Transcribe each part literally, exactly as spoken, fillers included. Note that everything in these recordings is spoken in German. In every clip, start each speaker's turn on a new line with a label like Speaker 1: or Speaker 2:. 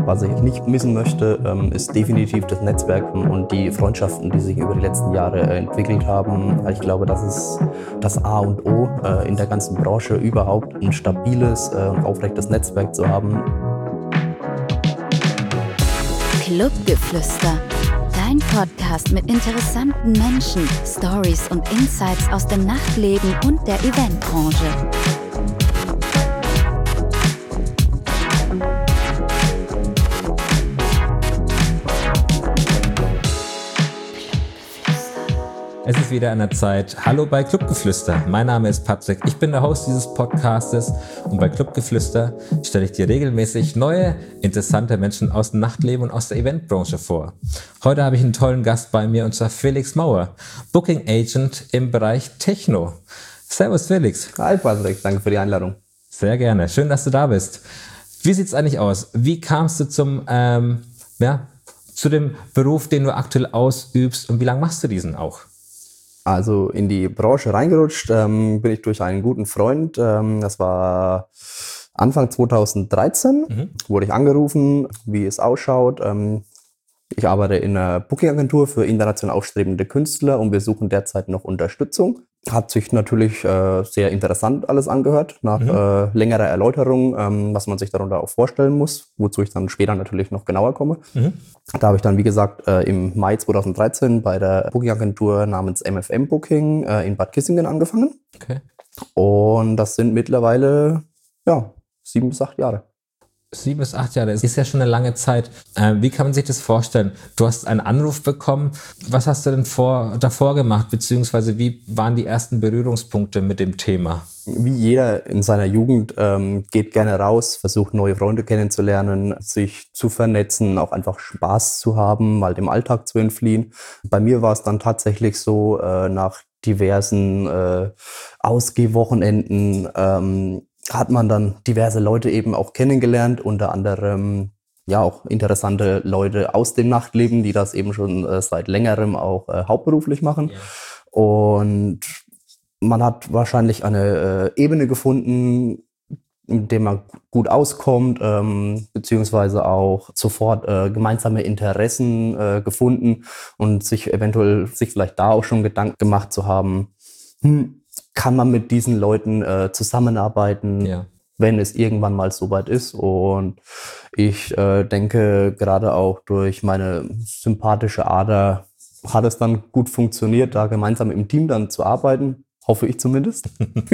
Speaker 1: Was ich nicht missen möchte, ähm, ist definitiv das Netzwerken und die Freundschaften, die sich über die letzten Jahre äh, entwickelt haben. Ich glaube, das ist das A und O äh, in der ganzen Branche, überhaupt ein stabiles äh, und aufrechtes Netzwerk zu haben.
Speaker 2: Clubgeflüster, dein Podcast mit interessanten Menschen, Stories und Insights aus dem Nachtleben und der Eventbranche.
Speaker 3: Es ist wieder an der Zeit. Hallo bei Clubgeflüster. Mein Name ist Patrick. Ich bin der Host dieses Podcastes und bei Clubgeflüster stelle ich dir regelmäßig neue, interessante Menschen aus dem Nachtleben und aus der Eventbranche vor. Heute habe ich einen tollen Gast bei mir und zwar Felix Mauer, Booking Agent im Bereich Techno. Servus Felix.
Speaker 1: Hi Patrick, danke für die Einladung.
Speaker 3: Sehr gerne. Schön, dass du da bist. Wie sieht es eigentlich aus? Wie kamst du zum, ähm, ja, zu dem Beruf, den du aktuell ausübst und wie lange machst du diesen auch?
Speaker 1: Also in die Branche reingerutscht ähm, bin ich durch einen guten Freund. Ähm, das war Anfang zweitausenddreizehn, mhm. wurde ich angerufen, wie es ausschaut. Ähm, ich arbeite in einer Booking-Agentur für international aufstrebende Künstler und wir suchen derzeit noch Unterstützung. Hat sich natürlich äh, sehr interessant alles angehört, nach mhm. äh, längerer Erläuterung, ähm, was man sich darunter auch vorstellen muss, wozu ich dann später natürlich noch genauer komme. Mhm. Da habe ich dann, wie gesagt, äh, im Mai zweitausenddreizehn bei der Booking-Agentur namens M F M Booking äh, in Bad Kissingen angefangen.
Speaker 3: Okay.
Speaker 1: Und das sind mittlerweile ja, sieben bis acht Jahre.
Speaker 3: Sieben bis acht Jahre, das ist ja schon eine lange Zeit. Äh, wie kann man sich das vorstellen? Du hast einen Anruf bekommen. Was hast du denn vor, davor gemacht? Beziehungsweise wie waren die ersten Berührungspunkte mit dem Thema?
Speaker 1: Wie jeder in seiner Jugend ähm, geht gerne raus, versucht neue Freunde kennenzulernen, sich zu vernetzen, auch einfach Spaß zu haben, mal dem Alltag zu entfliehen. Bei mir war es dann tatsächlich so, äh, nach diversen äh, Ausgehwochenenden, ähm, hat man dann diverse Leute eben auch kennengelernt, unter anderem ja auch interessante Leute aus dem Nachtleben, die das eben schon äh, seit längerem auch äh, hauptberuflich machen. Ja. Und man hat wahrscheinlich eine äh, Ebene gefunden, in der man gut auskommt, ähm, beziehungsweise auch sofort äh, gemeinsame Interessen äh, gefunden und sich eventuell sich vielleicht da auch schon Gedanken gemacht zu haben, hm, kann man mit diesen Leuten äh, zusammenarbeiten, ja. wenn es irgendwann mal soweit ist. Und ich äh, denke, gerade auch durch meine sympathische Ader hat es dann gut funktioniert, da gemeinsam im Team dann zu arbeiten. Hoffe ich zumindest.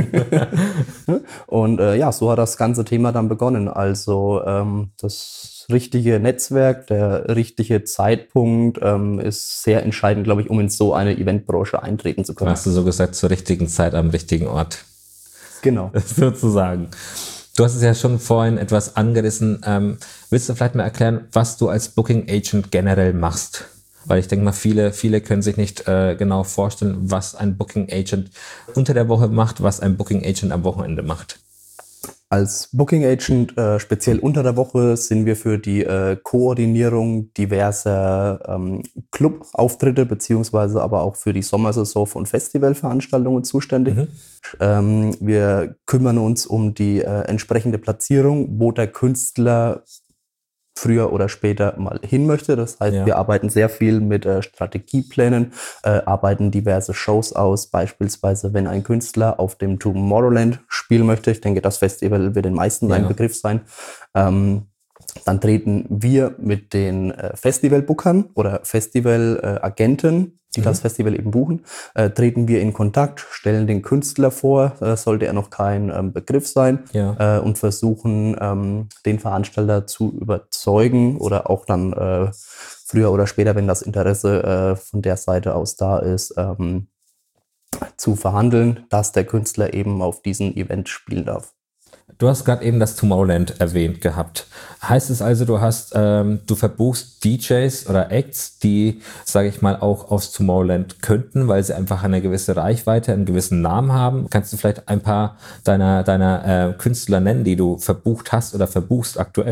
Speaker 1: Und äh, ja, so hat das ganze Thema dann begonnen. Also ähm, das richtige Netzwerk, der richtige Zeitpunkt ähm, ist sehr entscheidend, glaube ich, um in so eine Eventbranche eintreten zu können.
Speaker 3: Hast du so gesagt, zur richtigen Zeit am richtigen Ort.
Speaker 1: Genau.
Speaker 3: Sozusagen. Du hast es ja schon vorhin etwas angerissen. Ähm, willst du vielleicht mal erklären, was du als Booking Agent generell machst? Weil ich denke mal, viele, viele können sich nicht äh, genau vorstellen, was ein Booking Agent unter der Woche macht, was ein Booking Agent am Wochenende macht.
Speaker 1: Als Booking Agent, äh, speziell unter der Woche, sind wir für die äh, Koordinierung diverser ähm, Clubauftritte beziehungsweise aber auch für die Sommersaison und Festivalveranstaltungen zuständig. Mhm. Ähm, wir kümmern uns um die äh, entsprechende Platzierung, wo der Künstler früher oder später mal hin möchte. Das heißt, ja. wir arbeiten sehr viel mit äh, Strategieplänen, äh, arbeiten diverse Shows aus. Beispielsweise, wenn ein Künstler auf dem Tomorrowland spielen möchte, ich denke, das Festival wird den meisten ja. ein Begriff sein, ähm, dann treten wir mit den äh, Festivalbookern oder Festivalagenten, die mhm. das Festival eben buchen, äh, treten wir in Kontakt, stellen den Künstler vor, äh, sollte er noch kein ähm, Begriff sein, ja. äh, und versuchen, ähm, den Veranstalter zu überzeugen oder auch dann äh, früher oder später, wenn das Interesse äh, von der Seite aus da ist, ähm, zu verhandeln, dass der Künstler eben auf diesem Event spielen darf.
Speaker 3: Du hast gerade eben das Tomorrowland erwähnt gehabt. Heißt es also, du hast, ähm, du verbuchst D Js oder Acts, die, sage ich mal, auch aufs Tomorrowland könnten, weil sie einfach eine gewisse Reichweite, einen gewissen Namen haben? Kannst du vielleicht ein paar deiner, deiner äh, Künstler nennen, die du verbucht hast oder verbuchst aktuell?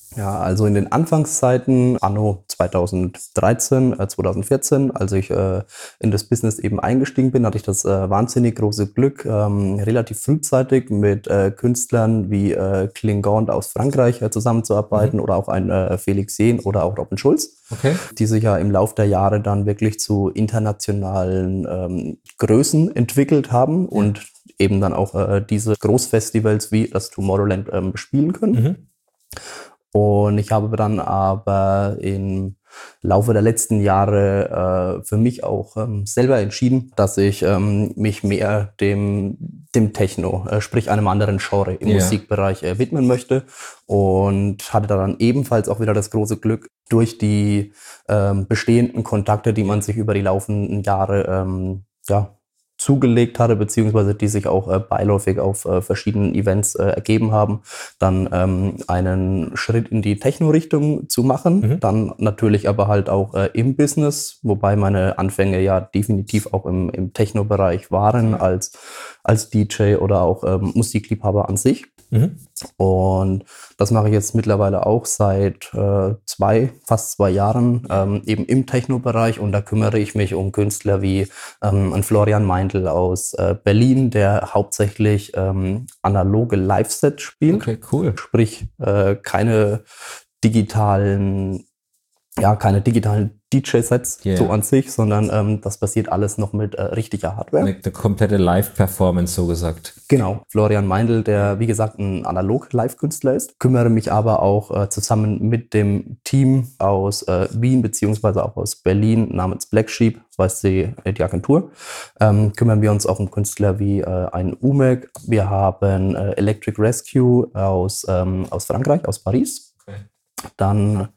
Speaker 1: Ja, also in den Anfangszeiten, anno zweitausenddreizehn, äh, zweitausendvierzehn, als ich äh, in das Business eben eingestiegen bin, hatte ich das äh, wahnsinnig große Glück, ähm, relativ frühzeitig mit äh, Künstlern wie äh, Klingant aus Frankreich äh, zusammenzuarbeiten mhm. oder auch ein äh, Felix Jähn oder auch Robin Schulz,
Speaker 3: okay.
Speaker 1: die sich ja im Laufe der Jahre dann wirklich zu internationalen ähm, Größen entwickelt haben ja. und eben dann auch äh, diese Großfestivals wie das Tomorrowland ähm, spielen können. Mhm. Und ich habe dann aber im Laufe der letzten Jahre äh, für mich auch ähm, selber entschieden, dass ich ähm, mich mehr dem, dem Techno, äh, sprich einem anderen Genre im ja. Musikbereich äh, widmen möchte. Und hatte dann ebenfalls auch wieder das große Glück, durch die ähm, bestehenden Kontakte, die man sich über die laufenden Jahre ähm, ja, zugelegt hatte, beziehungsweise die sich auch äh, beiläufig auf äh, verschiedenen Events äh, ergeben haben, dann ähm, einen Schritt in die Techno-Richtung zu machen, mhm. dann natürlich aber halt auch äh, im Business, wobei meine Anfänge ja definitiv auch im, im Techno-Bereich waren, als, als D J oder auch ähm, Musikliebhaber an sich. Mhm. Und das mache ich jetzt mittlerweile auch seit äh, zwei, fast zwei Jahren ähm, eben im Techno-Bereich, und da kümmere ich mich um Künstler wie ähm, ein Florian Meindl aus äh, Berlin, der hauptsächlich ähm, analoge Live-Sets spielt.
Speaker 3: Okay, cool.
Speaker 1: Sprich, äh, keine digitalen ja, keine digitalen D J-Sets yeah. so an sich, sondern ähm, das passiert alles noch mit äh, richtiger Hardware.
Speaker 3: Eine, eine komplette Live-Performance, so gesagt.
Speaker 1: Genau. Florian Meindl, der wie gesagt ein Analog-Live-Künstler ist, kümmere mich aber auch äh, zusammen mit dem Team aus äh, Wien beziehungsweise auch aus Berlin namens Black Sheep, so heißt die, die Agentur, ähm, kümmern wir uns auch um Künstler wie äh, ein Umek. Wir haben äh, Electric Rescue aus, ähm, aus Frankreich, aus Paris. Okay. Dann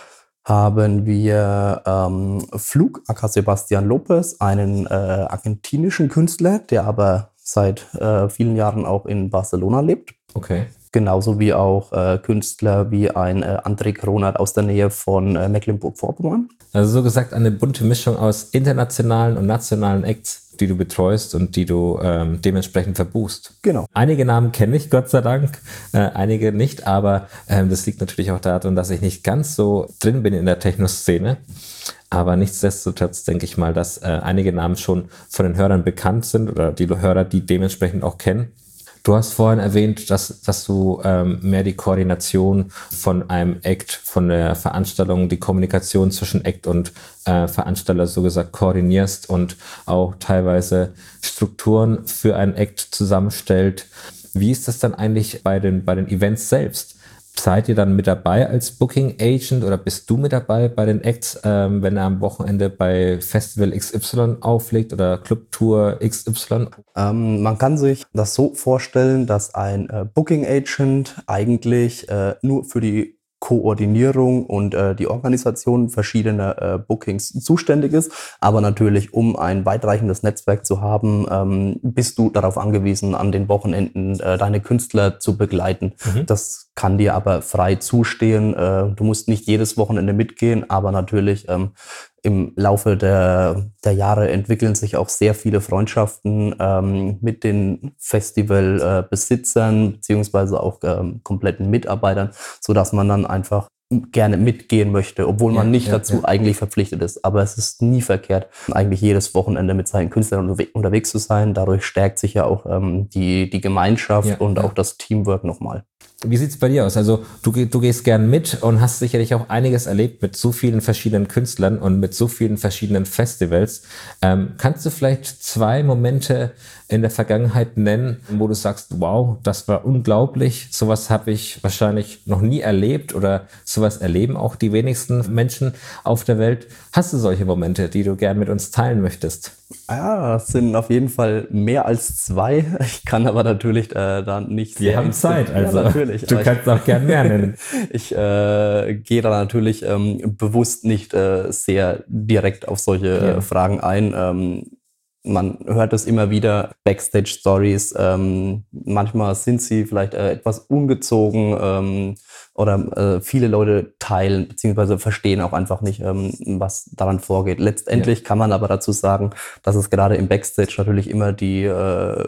Speaker 1: haben wir ähm, Flug, aka Sebastian Lopez, einen äh, argentinischen Künstler, der aber seit äh, vielen Jahren auch in Barcelona lebt.
Speaker 3: Okay.
Speaker 1: Genauso wie auch äh, Künstler wie ein äh, André Kronert aus der Nähe von äh, Mecklenburg-Vorpommern.
Speaker 3: Also so gesagt eine bunte Mischung aus internationalen und nationalen Acts, die du betreust und die du ähm, dementsprechend verbuchst.
Speaker 1: Genau.
Speaker 3: Einige Namen kenne ich, Gott sei Dank, äh, einige nicht, aber ähm, das liegt natürlich auch daran, dass ich nicht ganz so drin bin in der Techno-Szene. Aber nichtsdestotrotz denke ich mal, dass äh, einige Namen schon von den Hörern bekannt sind oder die Hörer, die dementsprechend auch kennen. Du hast vorhin erwähnt, dass, dass du ähm, mehr die Koordination von einem Act, von der Veranstaltung, die Kommunikation zwischen Act und äh, Veranstalter so gesagt koordinierst und auch teilweise Strukturen für einen Act zusammenstellt. Wie ist das dann eigentlich bei den, bei den Events selbst? Seid ihr dann mit dabei als Booking Agent oder bist du mit dabei bei den Acts, ähm, wenn er am Wochenende bei Festival X Y auflegt oder Clubtour X Y?
Speaker 1: Ähm, man kann sich das so vorstellen, dass ein äh, Booking Agent eigentlich äh, nur für die Koordinierung und äh, die Organisation verschiedener äh, Bookings zuständig ist. Aber natürlich, um ein weitreichendes Netzwerk zu haben, ähm, bist du darauf angewiesen, an den Wochenenden äh, deine Künstler zu begleiten. Mhm. Das kann dir aber frei zustehen. Äh, du musst nicht jedes Wochenende mitgehen, aber natürlich ähm, im Laufe der, der Jahre entwickeln sich auch sehr viele Freundschaften ähm, mit den Festivalbesitzern äh, beziehungsweise auch ähm, kompletten Mitarbeitern, sodass man dann einfach gerne mitgehen möchte, obwohl man ja, nicht ja, dazu ja. eigentlich verpflichtet ist. Aber es ist nie verkehrt, eigentlich jedes Wochenende mit seinen Künstlern unterwe- unterwegs zu sein. Dadurch stärkt sich ja auch ähm, die, die Gemeinschaft ja, und ja. auch das Teamwork nochmal.
Speaker 3: Wie sieht's bei dir aus? Also du, du gehst gern mit und hast sicherlich auch einiges erlebt mit so vielen verschiedenen Künstlern und mit so vielen verschiedenen Festivals. Ähm, kannst du vielleicht zwei Momente in der Vergangenheit nennen, wo du sagst, wow, das war unglaublich, sowas habe ich wahrscheinlich noch nie erlebt oder sowas erleben auch die wenigsten Menschen auf der Welt. Hast du solche Momente, die du gern mit uns teilen möchtest?
Speaker 1: Ja, das sind auf jeden Fall mehr als zwei. Ich kann aber natürlich äh, da nicht
Speaker 3: Wir haben Zeit, also
Speaker 1: ja, natürlich.
Speaker 3: Du kannst auch gern mehr nennen.
Speaker 1: Ich äh, gehe da natürlich ähm, bewusst nicht äh, sehr direkt auf solche ja. äh, Fragen ein. Ähm, man hört es immer wieder, Backstage-Stories. Ähm, manchmal sind sie vielleicht äh, etwas ungezogen ähm, oder äh, viele Leute teilen bzw. verstehen auch einfach nicht, ähm, was daran vorgeht. Letztendlich ja. kann man aber dazu sagen, dass es gerade im Backstage natürlich immer die äh,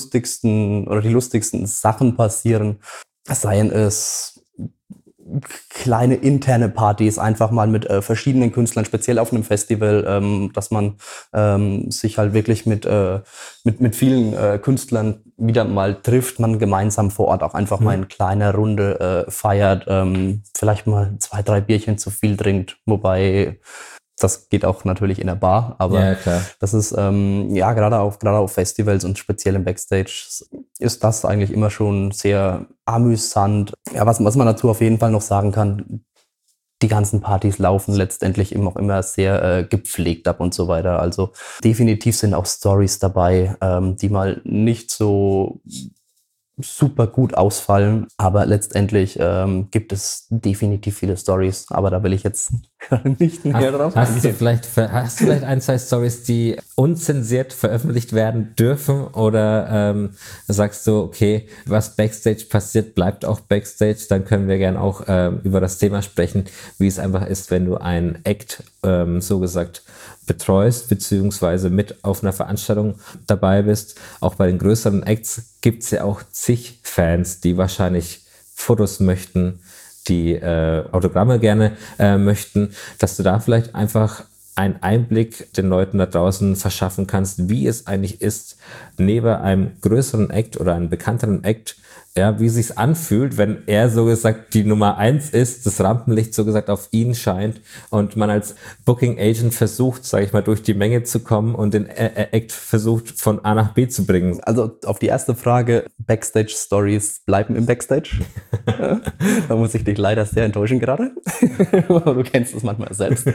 Speaker 1: lustigsten oder die lustigsten Sachen passieren. Seien es kleine interne Partys einfach mal mit äh, verschiedenen Künstlern, speziell auf einem Festival, ähm, dass man ähm, sich halt wirklich mit, äh, mit, mit vielen äh, Künstlern wieder mal trifft, man gemeinsam vor Ort auch einfach mhm. mal in kleiner Runde äh, feiert, ähm, vielleicht mal zwei, drei Bierchen zu viel trinkt, wobei das geht auch natürlich in der Bar, aber
Speaker 3: ja, klar.
Speaker 1: das ist, ähm, ja, gerade auf, gerade auf Festivals und speziell im Backstage ist das eigentlich immer schon sehr amüsant. Ja, was, was man dazu auf jeden Fall noch sagen kann, die ganzen Partys laufen letztendlich immer auch immer sehr äh, gepflegt ab und so weiter. Also definitiv sind auch Storys dabei, ähm, die mal nicht so super gut ausfallen, aber letztendlich ähm, gibt es definitiv viele Stories, aber da will ich jetzt nicht mehr drauf
Speaker 3: eingehen. Hast du vielleicht, hast du vielleicht ein, zwei Stories, die unzensiert veröffentlicht werden dürfen, oder ähm, sagst du, okay, was Backstage passiert, bleibt auch Backstage, dann können wir gerne auch ähm, über das Thema sprechen, wie es einfach ist, wenn du einen Act, ähm, so gesagt, betreust, beziehungsweise mit auf einer Veranstaltung dabei bist. Auch bei den größeren Acts gibt es ja auch zig Fans, die wahrscheinlich Fotos möchten, die äh, Autogramme gerne äh, möchten, dass du da vielleicht einfach einen Einblick den Leuten da draußen verschaffen kannst, wie es eigentlich ist, neben einem größeren Act oder einem bekannteren Act, ja, wie es sich anfühlt, wenn er so gesagt die Nummer eins ist, das Rampenlicht so gesagt auf ihn scheint und man als Booking Agent versucht, sage ich mal, durch die Menge zu kommen und den Act versucht von A nach B zu bringen.
Speaker 1: Also auf die erste Frage, Backstage Stories bleiben im Backstage. Ja, da muss ich dich leider sehr enttäuschen gerade. Du kennst es manchmal selbst.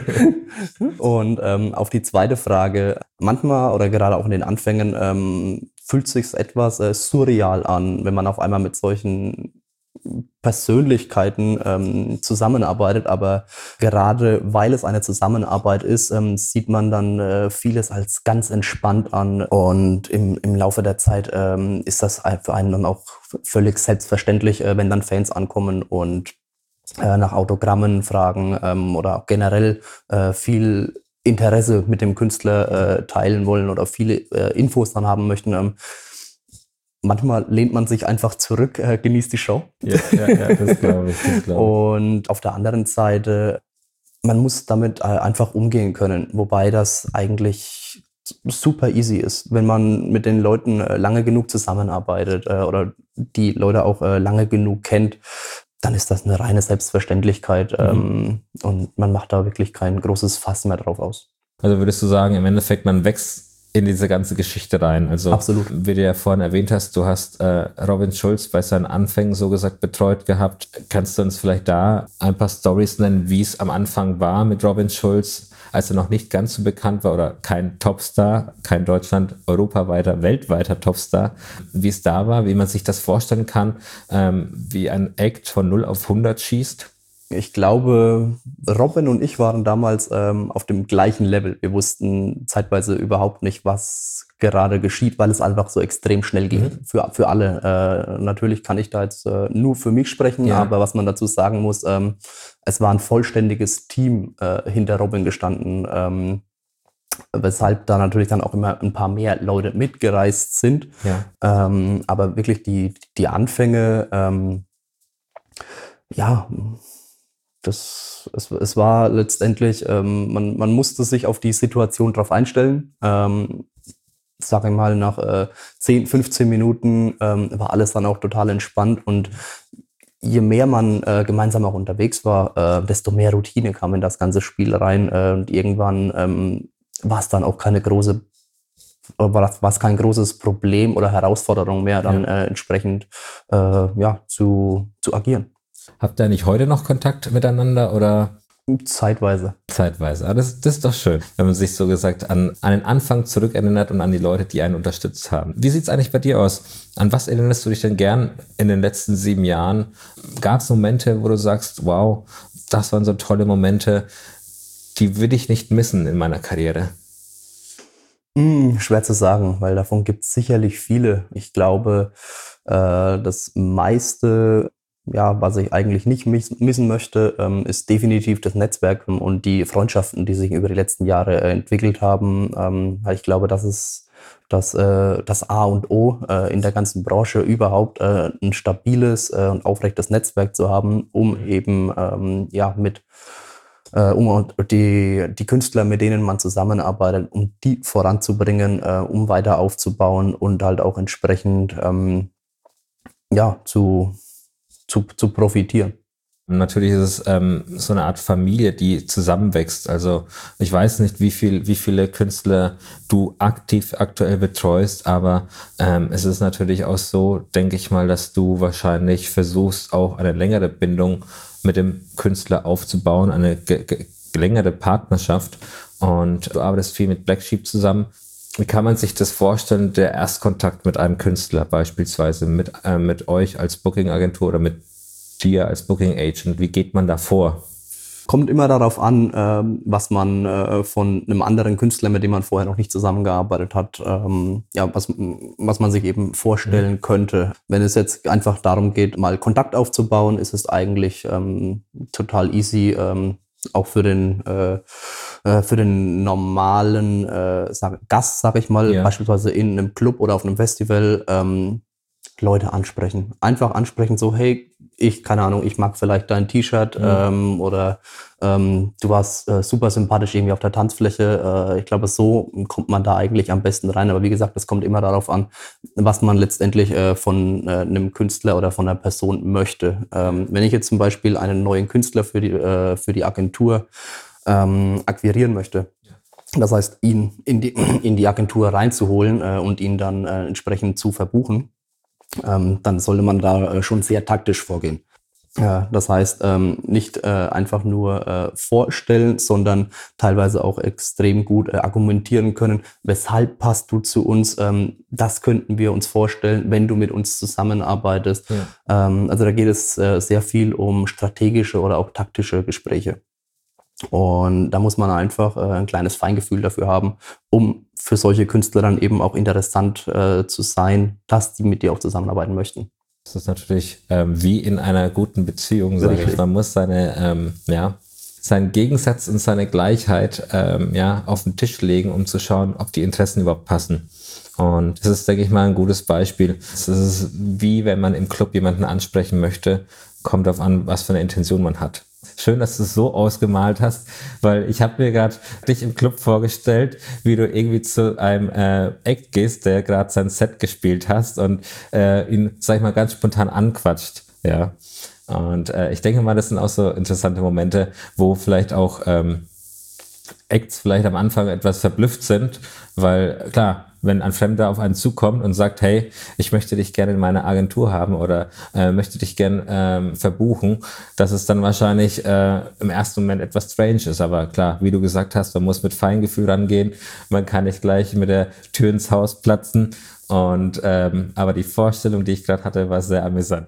Speaker 1: Und ähm, auf die zweite Frage, manchmal oder gerade auch in den Anfängen ähm, fühlt sich etwas äh, surreal an, wenn man auf einmal mit solchen Persönlichkeiten ähm, zusammenarbeitet, aber gerade weil es eine Zusammenarbeit ist, ähm, sieht man dann äh, vieles als ganz entspannt an, und im, im Laufe der Zeit ähm, ist das für einen dann auch völlig selbstverständlich, äh, wenn dann Fans ankommen und äh, nach Autogrammen fragen ähm, oder auch generell äh, viel Interesse mit dem Künstler äh, teilen wollen oder viele äh, Infos dann haben möchten. Ähm, manchmal lehnt man sich einfach zurück, äh, genießt die Show.
Speaker 3: Ja, ja, ja, das glaube ich, das glaub
Speaker 1: ich. Und auf der anderen Seite, man muss damit äh, einfach umgehen können, wobei das eigentlich super easy ist, wenn man mit den Leuten äh, lange genug zusammenarbeitet äh, oder die Leute auch äh, lange genug kennt, dann ist das eine reine Selbstverständlichkeit, mhm. ähm, und man macht da wirklich kein großes Fass mehr drauf aus.
Speaker 3: Also würdest du sagen, im Endeffekt, man wächst in diese ganze Geschichte rein? Also,
Speaker 1: absolut.
Speaker 3: Wie du ja vorhin erwähnt hast, du hast äh, Robin Schulz bei seinen Anfängen so gesagt betreut gehabt. Kannst du uns vielleicht da ein paar Storys nennen, wie es am Anfang war mit Robin Schulz, als er noch nicht ganz so bekannt war oder kein Topstar, kein Deutschland, europaweiter, weltweiter Topstar, wie es da war, wie man sich das vorstellen kann, ähm, wie ein Act von null auf hundert schießt?
Speaker 1: Ich glaube, Robin und ich waren damals ähm, auf dem gleichen Level. Wir wussten zeitweise überhaupt nicht, was gerade geschieht, weil es einfach so extrem schnell ging, mhm. für, für alle. Äh, natürlich kann ich da jetzt äh, nur für mich sprechen, ja. aber was man dazu sagen muss, ähm, es war ein vollständiges Team äh, hinter Robin gestanden, ähm, weshalb da natürlich dann auch immer ein paar mehr Leute mitgereist sind.
Speaker 3: Ja.
Speaker 1: Ähm, aber wirklich die, die Anfänge, ähm, ja... Das, es, es war letztendlich, ähm, man, man musste sich auf die Situation drauf einstellen. Ähm, sag ich mal, nach äh, zehn, fünfzehn Minuten ähm, war alles dann auch total entspannt, und je mehr man äh, gemeinsam auch unterwegs war, äh, desto mehr Routine kam in das ganze Spiel rein, äh, und irgendwann ähm, war es dann auch keine große, war es kein großes Problem oder Herausforderung mehr, dann ja. äh, entsprechend äh, ja, zu, zu agieren.
Speaker 3: Habt ihr nicht heute noch Kontakt miteinander oder?
Speaker 1: Zeitweise.
Speaker 3: Zeitweise. Aber das, das ist doch schön, wenn man sich so gesagt an, an den Anfang zurückerinnert und an die Leute, die einen unterstützt haben. Wie sieht es eigentlich bei dir aus? An was erinnerst du dich denn gern in den letzten sieben Jahren? Gab es Momente, wo du sagst, wow, das waren so tolle Momente, die will ich nicht missen in meiner Karriere?
Speaker 1: Hm, schwer zu sagen, weil davon gibt es sicherlich viele. Ich glaube, äh, das meiste... Ja, was ich eigentlich nicht missen möchte, ähm, ist definitiv das Netzwerk und die Freundschaften, die sich über die letzten Jahre äh, entwickelt haben. Ähm, ich glaube, das ist dass äh, das A und O äh, in der ganzen Branche überhaupt äh, ein stabiles äh, und aufrechtes Netzwerk zu haben, um eben ähm, ja mit äh, um die die Künstler, mit denen man zusammenarbeitet, um die voranzubringen, äh, um weiter aufzubauen und halt auch entsprechend ähm, ja zu zu zu profitieren.
Speaker 3: Natürlich ist es ähm, so eine Art Familie, die zusammenwächst. Also ich weiß nicht, wie viel, wie viele Künstler du aktiv aktuell betreust, aber ähm, es ist natürlich auch so, denke ich mal, dass du wahrscheinlich versuchst, auch eine längere Bindung mit dem Künstler aufzubauen, eine ge- ge- längere Partnerschaft. Und du arbeitest viel mit Black Sheep zusammen. Wie kann man sich das vorstellen, der Erstkontakt mit einem Künstler beispielsweise, mit, äh, mit euch als Booking-Agentur oder mit dir als Booking Agent, wie geht man da vor?
Speaker 1: Kommt immer darauf an, ähm, was man äh, von einem anderen Künstler, mit dem man vorher noch nicht zusammengearbeitet hat, ähm, ja, was, was man sich eben vorstellen mhm. könnte. Wenn es jetzt einfach darum geht, mal Kontakt aufzubauen, ist es eigentlich ähm, total easy, ähm, auch für den äh, äh, für den normalen äh, sag, Gast, sag ich mal, ja. beispielsweise in einem Club oder auf einem Festival, ähm, Leute ansprechen. Einfach ansprechen, so, hey, ich, keine Ahnung, ich mag vielleicht dein T-Shirt mhm. ähm, oder ähm, du warst äh, super sympathisch irgendwie auf der Tanzfläche. Äh, ich glaube, so kommt man da eigentlich am besten rein. Aber wie gesagt, es kommt immer darauf an, was man letztendlich äh, von äh, einem Künstler oder von einer Person möchte. Ähm, wenn ich jetzt zum Beispiel einen neuen Künstler für die, äh, für die Agentur ähm, akquirieren möchte, das heißt, ihn in die, in die Agentur reinzuholen äh, und ihn dann äh, entsprechend zu verbuchen, Ähm, dann sollte man da äh, schon sehr taktisch vorgehen. Ja, das heißt, ähm, nicht äh, einfach nur äh, vorstellen, sondern teilweise auch extrem gut äh, argumentieren können, weshalb passt du zu uns, ähm, das könnten wir uns vorstellen, wenn du mit uns zusammenarbeitest. Ja. Ähm, also da geht es äh, sehr viel um strategische oder auch taktische Gespräche. Und da muss man einfach äh, ein kleines Feingefühl dafür haben, um für solche Künstler dann eben auch interessant äh, zu sein, dass die mit dir auch zusammenarbeiten möchten.
Speaker 3: Das ist natürlich ähm, wie in einer guten Beziehung, sage ich. Man muss seine, ähm, ja, seinen Gegensatz und seine Gleichheit ähm, ja, auf den Tisch legen, um zu schauen, ob die Interessen überhaupt passen. Und das ist, denke ich mal, ein gutes Beispiel. Es ist wie, wenn man im Club jemanden ansprechen möchte, kommt darauf an, was für eine Intention man hat. Schön, dass du es so ausgemalt hast, weil ich habe mir gerade dich im Club vorgestellt, wie du irgendwie zu einem äh, Act gehst, der gerade sein Set gespielt hast und äh, ihn, sag ich mal, ganz spontan anquatscht. Ja. Und äh, ich denke mal, das sind auch so interessante Momente, wo vielleicht auch ähm, Acts vielleicht am Anfang etwas verblüfft sind, weil klar, wenn ein Fremder auf einen zukommt und sagt, hey, ich möchte dich gerne in meiner Agentur haben oder äh, möchte dich gerne ähm, verbuchen, dass es dann wahrscheinlich äh, im ersten Moment etwas strange ist. Aber klar, wie du gesagt hast, man muss mit Feingefühl rangehen, man kann nicht gleich mit der Tür ins Haus platzen. Und ähm, aber die Vorstellung, die ich gerade hatte, war sehr amüsant.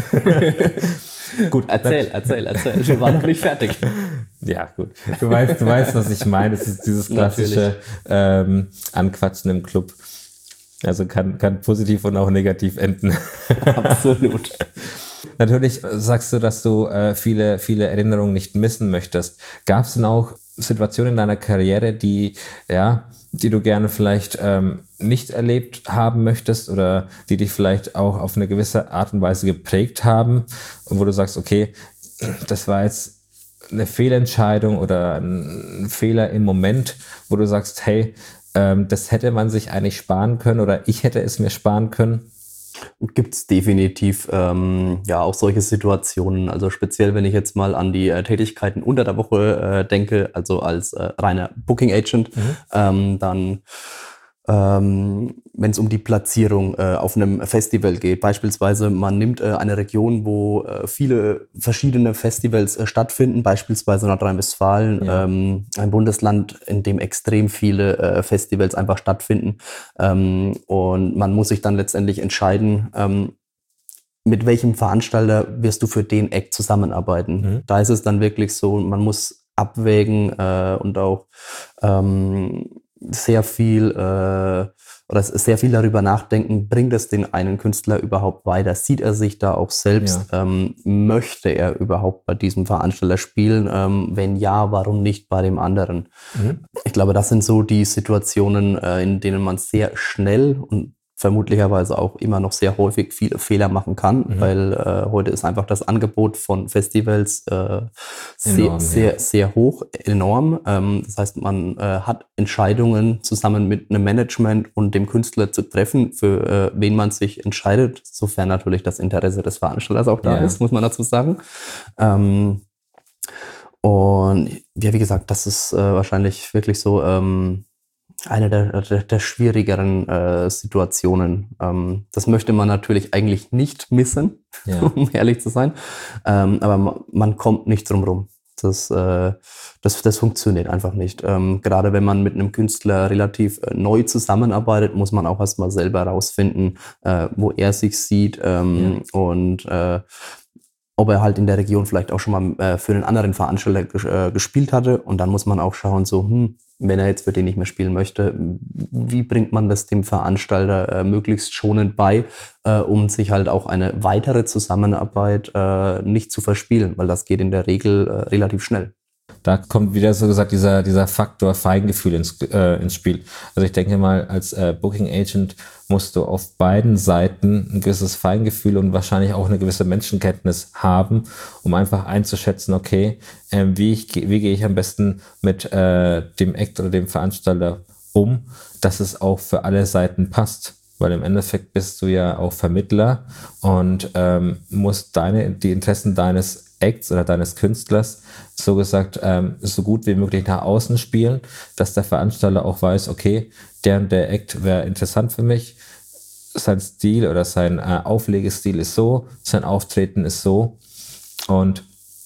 Speaker 1: Gut, erzähl, erzähl, erzähl. Wir waren noch nicht fertig.
Speaker 3: Ja, gut. Du weißt, du weißt, was ich meine. Es ist dieses klassische ähm, Anquatschen im Club. Also kann, kann positiv und auch negativ enden.
Speaker 1: Absolut.
Speaker 3: Natürlich sagst du, dass du äh, viele, viele Erinnerungen nicht missen möchtest. Gab es denn auch Situationen in deiner Karriere, die, ja, die du gerne vielleicht ähm, nicht erlebt haben möchtest oder die dich vielleicht auch auf eine gewisse Art und Weise geprägt haben, wo du sagst, okay, das war jetzt eine Fehlentscheidung oder ein Fehler im Moment, wo du sagst, hey, ähm, das hätte man sich eigentlich sparen können oder ich hätte es mir sparen können?
Speaker 1: Gibt es definitiv ähm, ja auch solche Situationen. Also speziell, wenn ich jetzt mal an die äh, Tätigkeiten unter der Woche äh, denke, also als äh, reiner Booking Agent, mhm. ähm, dann ähm, wenn es um die Platzierung äh, auf einem Festival geht. Beispielsweise man nimmt äh, eine Region, wo äh, viele verschiedene Festivals äh, stattfinden, beispielsweise Nordrhein-Westfalen, ja. ähm, ein Bundesland, in dem extrem viele äh, Festivals einfach stattfinden. Ähm, und man muss sich dann letztendlich entscheiden, ähm, mit welchem Veranstalter wirst du für den Act zusammenarbeiten. Mhm. Da ist es dann wirklich so, man muss abwägen äh, und auch ähm, sehr viel äh, oder sehr viel darüber nachdenken, bringt es den einen Künstler überhaupt weiter? Sieht er sich da auch selbst? Ja. Ähm, möchte er überhaupt bei diesem Veranstalter spielen? Ähm, wenn ja, warum nicht bei dem anderen? Mhm. Ich glaube, das sind so die Situationen, äh, in denen man sehr schnell und vermutlicherweise auch immer noch sehr häufig viele Fehler machen kann, mhm. weil äh, heute ist einfach das Angebot von Festivals äh, sehr, enorm, sehr, ja. sehr hoch, enorm. Ähm, das heißt, man äh, hat Entscheidungen zusammen mit einem Management und dem Künstler zu treffen, für äh, wen man sich entscheidet, sofern natürlich das Interesse des Veranstalters auch da ja. ist, muss man dazu sagen. Ähm, und ja, wie gesagt, das ist äh, wahrscheinlich wirklich so ähm, eine der, der, der schwierigeren äh, Situationen. Ähm, das möchte man natürlich eigentlich nicht missen, ja. um ehrlich zu sein. Ähm, aber man, man kommt nicht drum rum. Das, äh, das, das funktioniert einfach nicht. Ähm, gerade wenn man mit einem Künstler relativ äh, neu zusammenarbeitet, muss man auch erstmal selber rausfinden, äh, wo er sich sieht ähm, ja. und äh, ob er halt in der Region vielleicht auch schon mal äh, für einen anderen Veranstalter ges- äh, gespielt hatte. Und dann muss man auch schauen, so, hm, wenn er jetzt für den nicht mehr spielen möchte, wie bringt man das dem Veranstalter äh, möglichst schonend bei, äh, um sich halt auch eine weitere Zusammenarbeit äh, nicht zu verspielen, weil das geht in der Regel äh, relativ schnell.
Speaker 3: Da kommt wieder so gesagt dieser, dieser Faktor Feingefühl ins, äh, ins Spiel. Also ich denke mal, als äh, Booking Agent musst du auf beiden Seiten ein gewisses Feingefühl und wahrscheinlich auch eine gewisse Menschenkenntnis haben, um einfach einzuschätzen, okay, äh, wie, ich, wie gehe ich am besten mit äh, dem Act oder dem Veranstalter um, dass es auch für alle Seiten passt. Weil im Endeffekt bist du ja auch Vermittler und ähm, musst deine, die Interessen deines Acts oder deines Künstlers so gesagt ähm, so gut wie möglich nach außen spielen, dass der Veranstalter auch weiß, okay, der und der Act wäre interessant für mich, sein Stil oder sein äh, Auflegestil ist so, sein Auftreten ist so. Und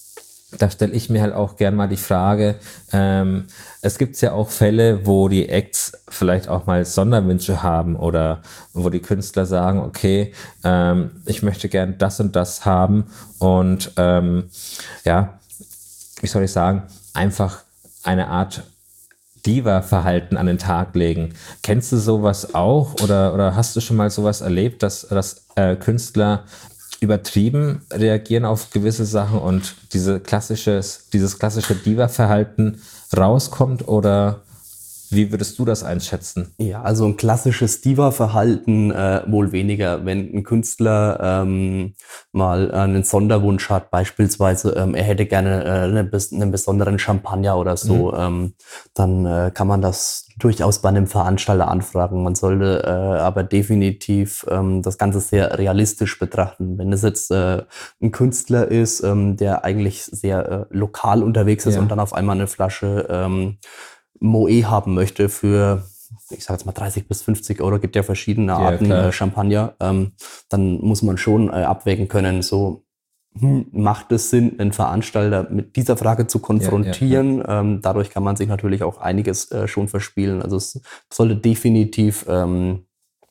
Speaker 3: da stelle ich mir halt auch gern mal die Frage, ähm, es gibt ja auch Fälle, wo die Acts vielleicht auch mal Sonderwünsche haben oder wo die Künstler sagen, okay, ähm, ich möchte gern das und das haben und ähm, ja, wie soll ich sagen, einfach eine Art Diva-Verhalten an den Tag legen. Kennst du sowas auch oder, oder hast du schon mal sowas erlebt, dass, dass äh, Künstler übertrieben reagieren auf gewisse Sachen und diese klassisches, dieses klassische Diva-Verhalten rauskommt oder wie würdest du das einschätzen?
Speaker 1: Ja, also ein klassisches Diva-Verhalten äh, wohl weniger. Wenn ein Künstler ähm, mal einen Sonderwunsch hat, beispielsweise ähm, er hätte gerne äh, eine, einen besonderen Champagner oder so, mhm. ähm, dann äh, kann man das durchaus bei einem Veranstalter anfragen. Man sollte äh, aber definitiv ähm, das Ganze sehr realistisch betrachten. Wenn es jetzt äh, ein Künstler ist, ähm, der eigentlich sehr äh, lokal unterwegs ist ja. und dann auf einmal eine Flasche ähm, Moët haben möchte für, ich sage jetzt mal dreißig bis fünfzig Euro, gibt ja verschiedene Arten ja, äh, Champagner, ähm, dann muss man schon äh, abwägen können, so hm, macht es Sinn, einen Veranstalter mit dieser Frage zu konfrontieren. Ja, ja, ja. Ähm, dadurch kann man sich natürlich auch einiges äh, schon verspielen. Also es sollte definitiv ähm,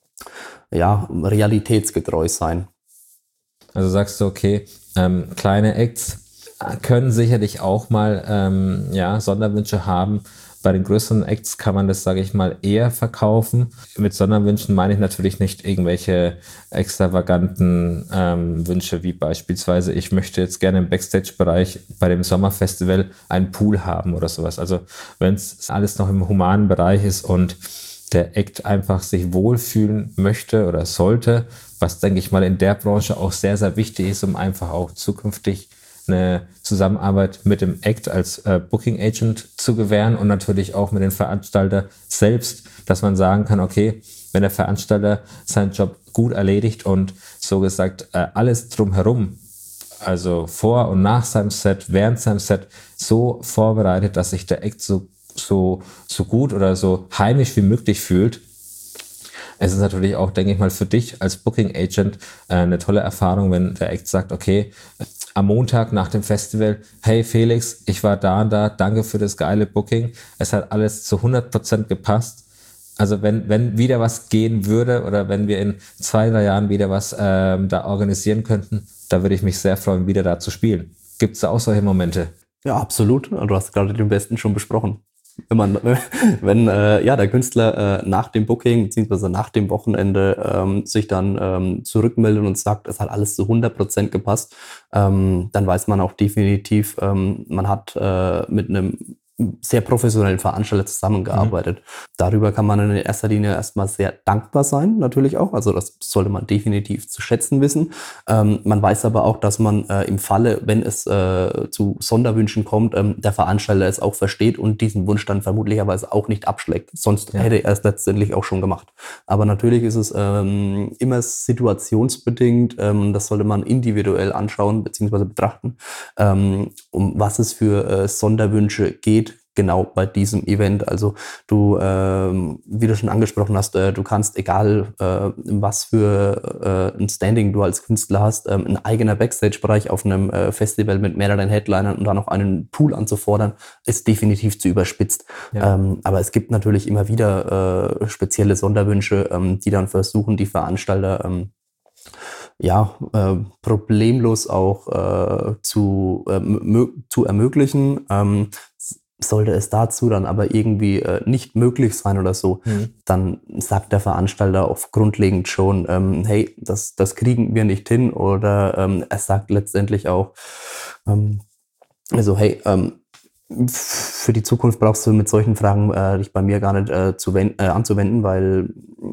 Speaker 1: ja, realitätsgetreu sein.
Speaker 3: Also sagst du, okay, ähm, kleine Acts können sicherlich auch mal ähm, ja, Sonderwünsche haben. Bei den größeren Acts kann man das, sage ich mal, eher verkaufen. Mit Sonderwünschen meine ich natürlich nicht irgendwelche extravaganten ähm, Wünsche, wie beispielsweise, ich möchte jetzt gerne im Backstage-Bereich bei dem Sommerfestival einen Pool haben oder sowas. Also wenn es alles noch im humanen Bereich ist und der Act einfach sich wohlfühlen möchte oder sollte, was, denke ich mal, in der Branche auch sehr, sehr wichtig ist, um einfach auch zukünftig eine Zusammenarbeit mit dem Act als äh, Booking Agent zu gewähren und natürlich auch mit dem Veranstalter selbst, dass man sagen kann, okay, wenn der Veranstalter seinen Job gut erledigt und so gesagt äh, alles drumherum, also vor und nach seinem Set, während seinem Set so vorbereitet, dass sich der Act so, so, so gut oder so heimisch wie möglich fühlt. Es ist natürlich auch, denke ich mal, für dich als Booking Agent äh, eine tolle Erfahrung, wenn der Act sagt, okay, am Montag nach dem Festival, hey Felix, ich war da und da, danke für das geile Booking. Es hat alles zu hundert Prozent gepasst. Also wenn, wenn wieder was gehen würde oder wenn wir in zwei, drei Jahren wieder was ähm, da organisieren könnten, da würde ich mich sehr freuen, wieder da zu spielen. Gibt es da auch solche Momente?
Speaker 1: Ja, absolut. Du hast gerade den besten schon besprochen. wenn man, wenn äh, ja der Künstler äh, nach dem Booking beziehungsweise nach dem Wochenende ähm, sich dann ähm, zurückmeldet und sagt, es hat alles zu hundert Prozent gepasst, ähm, dann weiß man auch definitiv, ähm, man hat äh, mit einem sehr professionellen Veranstalter zusammengearbeitet. Mhm. Darüber kann man in erster Linie erstmal sehr dankbar sein, natürlich auch. Also das sollte man definitiv zu schätzen wissen. Ähm, man weiß aber auch, dass man äh, im Falle, wenn es äh, zu Sonderwünschen kommt, ähm, der Veranstalter es auch versteht und diesen Wunsch dann vermutlicherweise auch nicht abschlägt. Sonst ja. hätte er es letztendlich auch schon gemacht. Aber natürlich ist es ähm, immer situationsbedingt. Ähm, das sollte man individuell anschauen bzw. betrachten, ähm, um was es für äh, Sonderwünsche geht. Genau bei diesem Event. Also du, ähm, wie du schon angesprochen hast, äh, du kannst, egal äh, was für äh, ein Standing du als Künstler hast, ähm, ein eigener Backstage-Bereich auf einem äh, Festival mit mehreren Headlinern und dann noch einen Pool anzufordern, ist definitiv zu überspitzt. Ja. Ähm, aber es gibt natürlich immer wieder äh, spezielle Sonderwünsche, ähm, die dann versuchen, die Veranstalter ähm, ja, äh, problemlos auch äh, zu, äh, mö- zu ermöglichen. Ähm, Sollte es dazu dann aber irgendwie äh, nicht möglich sein oder so, mhm. dann sagt der Veranstalter auch grundlegend schon, ähm, hey, das, das kriegen wir nicht hin. Oder ähm, er sagt letztendlich auch, ähm, also hey, ähm, für die Zukunft brauchst du mit solchen Fragen äh, dich bei mir gar nicht äh, zu wenden, äh, anzuwenden, weil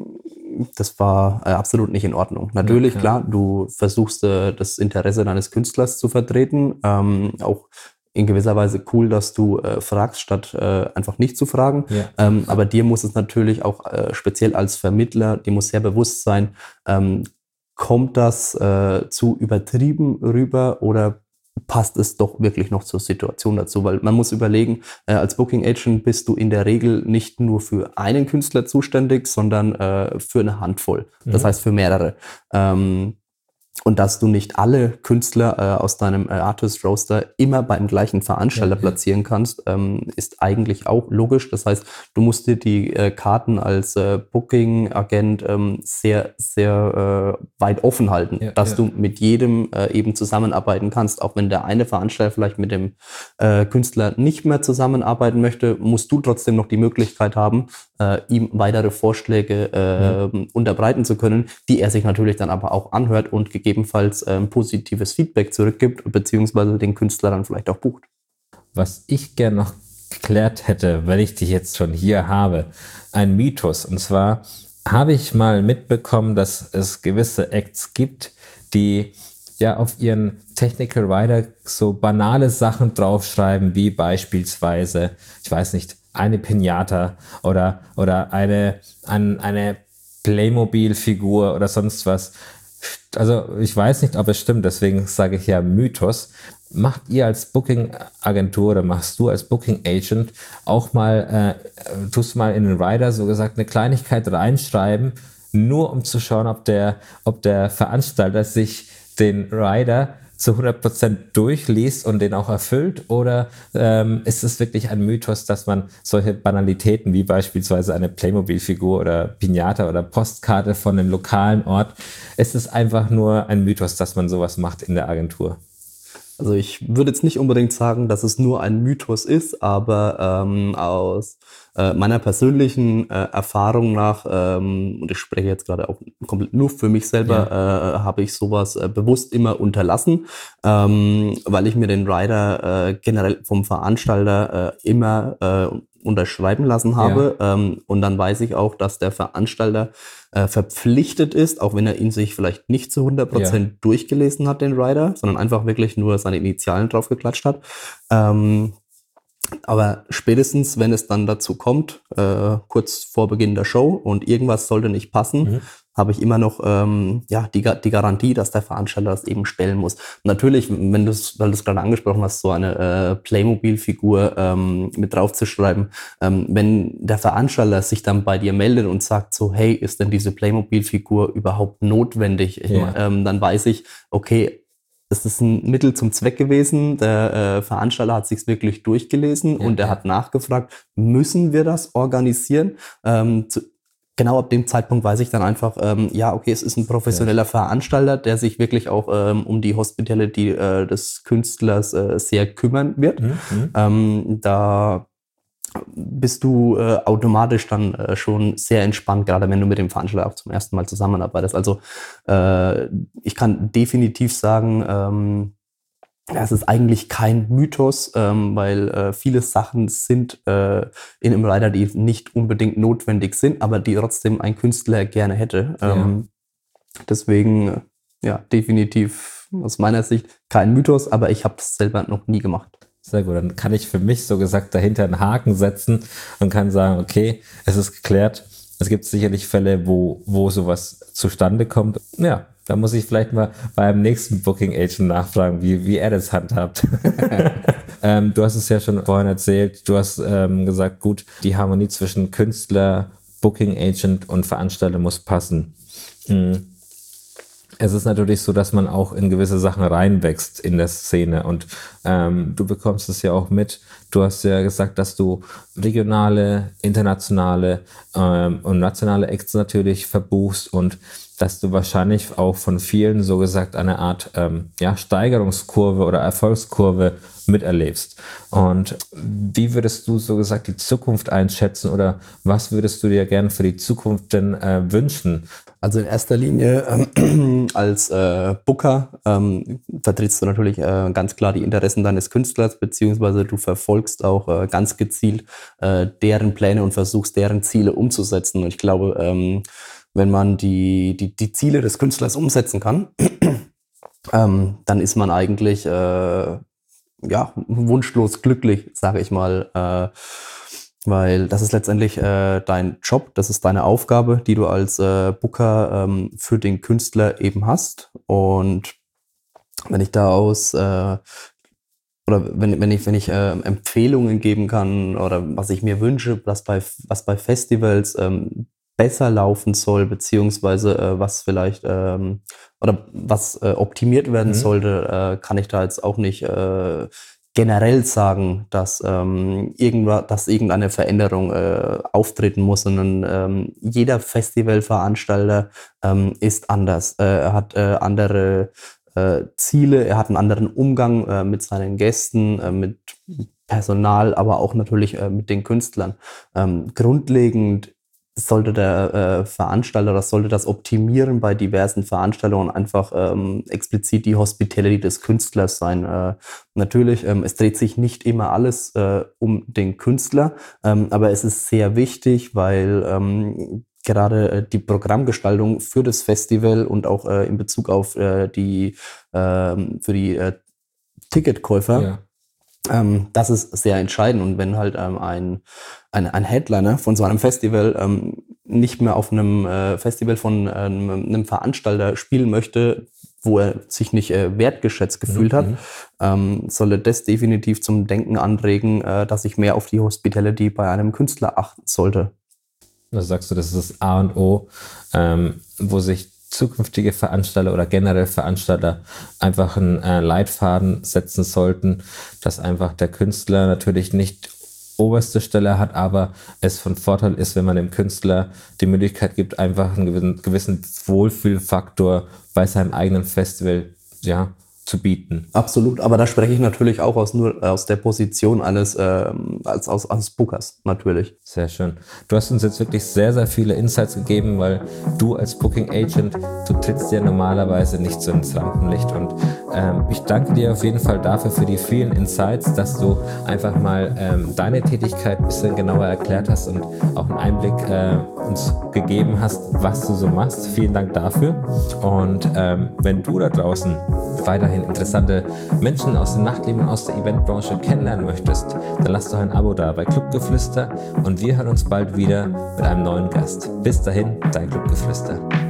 Speaker 1: das war äh, absolut nicht in Ordnung. Natürlich, ja, klar, du versuchst äh, das Interesse deines Künstlers zu vertreten, ähm, auch in gewisser Weise cool, dass du äh, fragst, statt äh, einfach nicht zu fragen. Ja. Ähm, aber dir muss es natürlich auch äh, speziell als Vermittler, dir muss sehr bewusst sein, ähm, kommt das äh, zu übertrieben rüber oder passt es doch wirklich noch zur Situation dazu? Weil man muss überlegen, äh, als Booking Agent bist du in der Regel nicht nur für einen Künstler zuständig, sondern äh, für eine Handvoll. Mhm. Das heißt für mehrere. Ähm, Und dass du nicht alle Künstler äh, aus deinem äh, Artist-Roster immer beim gleichen Veranstalter ja, platzieren kannst, ähm, ist eigentlich auch logisch. Das heißt, du musst dir die äh, Karten als äh, Booking-Agent ähm, sehr, sehr äh, weit offen halten, ja, dass ja. du mit jedem äh, eben zusammenarbeiten kannst. Auch wenn der eine Veranstalter vielleicht mit dem äh, Künstler nicht mehr zusammenarbeiten möchte, musst du trotzdem noch die Möglichkeit haben, äh, ihm weitere Vorschläge äh, ja. unterbreiten zu können, die er sich natürlich dann aber auch anhört und gegebenenfalls ähm, positives Feedback zurückgibt, beziehungsweise den Künstler dann vielleicht auch bucht.
Speaker 3: Was ich gerne noch geklärt hätte, wenn ich dich jetzt schon hier habe, ein Mythos. Und zwar habe ich mal mitbekommen, dass es gewisse Acts gibt, die ja auf ihren Technical Rider so banale Sachen draufschreiben, wie beispielsweise, ich weiß nicht, eine Pinata oder, oder eine, ein, eine Playmobil-Figur oder sonst was. Also ich weiß nicht, ob es stimmt, deswegen sage ich ja Mythos. Macht ihr als Booking-Agentur oder machst du als Booking-Agent auch mal, äh, tust du mal in den Rider so gesagt eine Kleinigkeit reinschreiben, nur um zu schauen, ob der, ob der Veranstalter sich den Rider zu hundert Prozent durchliest und den auch erfüllt? Oder ähm, ist es wirklich ein Mythos, dass man solche Banalitäten wie beispielsweise eine Playmobil-Figur oder Pinata oder Postkarte von einem lokalen Ort, ist es einfach nur ein Mythos, dass man sowas macht in der Agentur?
Speaker 1: Also ich würde jetzt nicht unbedingt sagen, dass es nur ein Mythos ist, aber ähm, aus äh, meiner persönlichen äh, Erfahrung nach, ähm, und ich spreche jetzt gerade auch komplett nur für mich selber, ja. äh, habe ich sowas äh, bewusst immer unterlassen, ähm, weil ich mir den Rider äh, generell vom Veranstalter äh, immer äh, unterschreiben lassen habe. Ja. Ähm, und dann weiß ich auch, dass der Veranstalter äh, verpflichtet ist, auch wenn er ihn sich vielleicht nicht zu hundert Prozent ja. durchgelesen hat, den Rider, sondern einfach wirklich nur seine Initialen drauf geklatscht hat. Ähm, aber spätestens, wenn es dann dazu kommt, äh, kurz vor Beginn der Show und irgendwas sollte nicht passen, mhm. habe ich immer noch ähm, ja die, die Garantie, dass der Veranstalter das eben stellen muss. Natürlich, wenn du es, weil du es gerade angesprochen hast, so eine äh, Playmobil-Figur ähm, mit draufzuschreiben, ähm, wenn der Veranstalter sich dann bei dir meldet und sagt so, hey, ist denn diese Playmobil-Figur überhaupt notwendig? Ich ja. mein, ähm, dann weiß ich, okay, es ist ein Mittel zum Zweck gewesen. Der äh, Veranstalter hat sich's wirklich durchgelesen ja, und er ja. hat nachgefragt, müssen wir das organisieren? Ähm, zu, Genau ab dem Zeitpunkt weiß ich dann einfach, ähm, ja, okay, es ist ein professioneller ja. Veranstalter, der sich wirklich auch ähm, um die Hospitality äh, des Künstlers äh, sehr kümmern wird. Mhm. Ähm, da bist du äh, automatisch dann äh, schon sehr entspannt, gerade wenn du mit dem Veranstalter auch zum ersten Mal zusammenarbeitest. Also äh, ich kann definitiv sagen, ähm, es ist eigentlich kein Mythos, ähm, weil äh, viele Sachen sind äh, in einem Rider, die nicht unbedingt notwendig sind, aber die trotzdem ein Künstler gerne hätte. Ähm, ja. Deswegen, ja, definitiv aus meiner Sicht kein Mythos, aber ich habe es selber noch nie gemacht.
Speaker 3: Sehr gut, dann kann ich für mich so gesagt dahinter einen Haken setzen und kann sagen, okay, es ist geklärt. Es gibt sicherlich Fälle, wo, wo sowas zustande kommt. Ja, da muss ich vielleicht mal beim nächsten Booking Agent nachfragen, wie, wie er das handhabt. ähm, du hast es ja schon vorhin erzählt, du hast ähm, gesagt, gut, die Harmonie zwischen Künstler, Booking Agent und Veranstalter muss passen. Hm. Es ist natürlich so, dass man auch in gewisse Sachen reinwächst in der Szene und ähm, du bekommst es ja auch mit. Du hast ja gesagt, dass du regionale, internationale ähm, und nationale Acts natürlich verbuchst und dass du wahrscheinlich auch von vielen so gesagt eine Art ähm, ja, Steigerungskurve oder Erfolgskurve miterlebst. Und wie würdest du so gesagt die Zukunft einschätzen oder was würdest du dir gerne für die Zukunft denn äh, wünschen?
Speaker 1: Also in erster Linie ähm, als äh, Booker ähm, vertrittst du natürlich äh, ganz klar die Interessen deines Künstlers, beziehungsweise du verfolgst auch äh, ganz gezielt äh, deren Pläne und versuchst deren Ziele umzusetzen. Und ich glaube, ähm, wenn man die, die, die Ziele des Künstlers umsetzen kann, ähm, dann ist man eigentlich äh, ja, wunschlos glücklich, sage ich mal. Äh, weil das ist letztendlich äh, dein Job, das ist deine Aufgabe, die du als äh, Booker ähm, für den Künstler eben hast. Und wenn ich da aus äh, oder wenn, wenn ich, wenn ich äh, Empfehlungen geben kann oder was ich mir wünsche, was bei, was bei Festivals ähm, besser laufen soll, beziehungsweise äh, was vielleicht ähm, oder was äh, optimiert werden mhm. sollte, äh, kann ich da jetzt auch nicht äh, generell sagen, dass ähm, irgendwas, dass irgendeine Veränderung äh, auftreten muss, sondern ähm, jeder Festivalveranstalter ähm, ist anders. Äh, er hat äh, andere äh, Ziele, er hat einen anderen Umgang äh, mit seinen Gästen, äh, mit Personal, aber auch natürlich äh, mit den Künstlern. Ähm, grundlegend sollte der äh, Veranstalter, das sollte das Optimieren bei diversen Veranstaltungen einfach ähm, explizit die Hospitality des Künstlers sein. Äh, natürlich, ähm, es dreht sich nicht immer alles äh, um den Künstler, ähm, aber es ist sehr wichtig, weil ähm, gerade äh, die Programmgestaltung für das Festival und auch äh, in Bezug auf äh, die äh, für die äh, Ticketkäufer, ja. Ähm, das ist sehr entscheidend. Und wenn halt ähm, ein, ein, ein Headliner von so einem Festival ähm, nicht mehr auf einem äh, Festival von ähm, einem Veranstalter spielen möchte, wo er sich nicht äh, wertgeschätzt gefühlt mhm. hat, ähm, solle das definitiv zum Denken anregen, äh, dass ich mehr auf die Hospitality bei einem Künstler achten sollte.
Speaker 3: Also sagst du, das ist das A und O, ähm, wo sich zukünftige Veranstalter oder generell Veranstalter einfach einen äh, Leitfaden setzen sollten, dass einfach der Künstler natürlich nicht oberste Stelle hat, aber es von Vorteil ist, wenn man dem Künstler die Möglichkeit gibt, einfach einen gewissen, gewissen Wohlfühlfaktor bei seinem eigenen Festival ja, zu bieten.
Speaker 1: Absolut, aber da spreche ich natürlich auch aus nur aus der Position eines ähm, als aus, als Bookers natürlich.
Speaker 3: Sehr schön. Du hast uns jetzt wirklich sehr, sehr viele Insights gegeben, weil du als Booking Agent, du trittst ja normalerweise nicht so ins Rampenlicht und ähm, ich danke dir auf jeden Fall dafür für die vielen Insights, dass du einfach mal ähm, deine Tätigkeit ein bisschen genauer erklärt hast und auch einen Einblick äh, uns gegeben hast, was du so machst. Vielen Dank dafür und ähm, wenn du da draußen weiterhin interessante Menschen aus dem Nachtleben und aus der Eventbranche kennenlernen möchtest, dann lass doch ein Abo da bei Clubgeflüster und wir hören uns bald wieder mit einem neuen Gast. Bis dahin, dein Clubgeflüster.